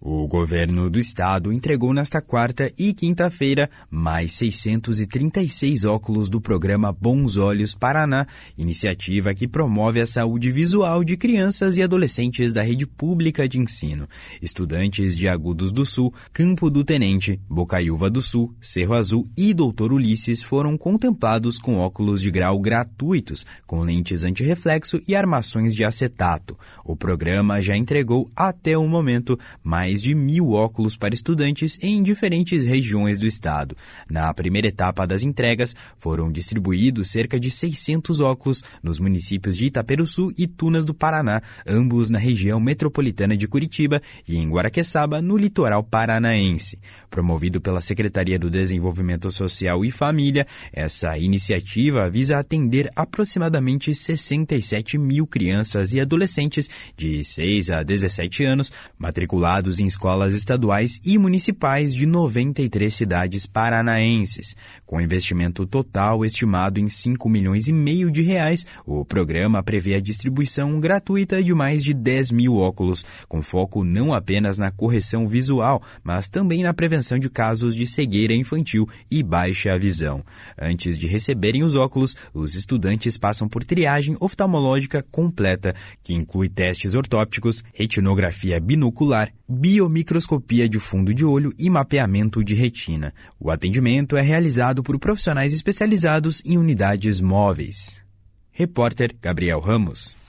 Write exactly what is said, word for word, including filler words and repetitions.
O governo do estado entregou nesta quarta e quinta-feira mais seiscentos e trinta e seis óculos do programa Bons Olhos Paraná, iniciativa que promove a saúde visual de crianças e adolescentes da rede pública de ensino. Estudantes de Agudos do Sul, Campo do Tenente, Bocaiúva do Sul, Cerro Azul e Doutor Ulisses foram contemplados com óculos de grau gratuitos, com lentes antirreflexo e armações de acetato. O programa já entregou até o momento mais de mil óculos para estudantes em diferentes regiões do estado. Na primeira etapa das entregas, foram distribuídos cerca de seiscentos óculos nos municípios de Itaperuçu e Tunas do Paraná, ambos na região metropolitana de Curitiba, e em Guaraqueçaba, no litoral paranaense. Promovido pela Secretaria do Desenvolvimento Social e Família, essa iniciativa visa atender aproximadamente sessenta e sete mil crianças e adolescentes de seis a dezessete anos, matriculados em escolas estaduais e municipais de noventa e três cidades paranaenses. Com investimento total estimado em cinco milhões e meio de reais, o programa prevê a distribuição gratuita de mais de dez mil óculos, com foco não apenas na correção visual, mas também na prevenção de casos de cegueira infantil e baixa visão. Antes de receberem os óculos, os estudantes passam por triagem oftalmológica completa, que inclui testes ortópticos, retinografia binocular, biomicroscopia de fundo de olho e mapeamento de retina. O atendimento é realizado por profissionais especializados em unidades móveis. Repórter Gabriel Ramos.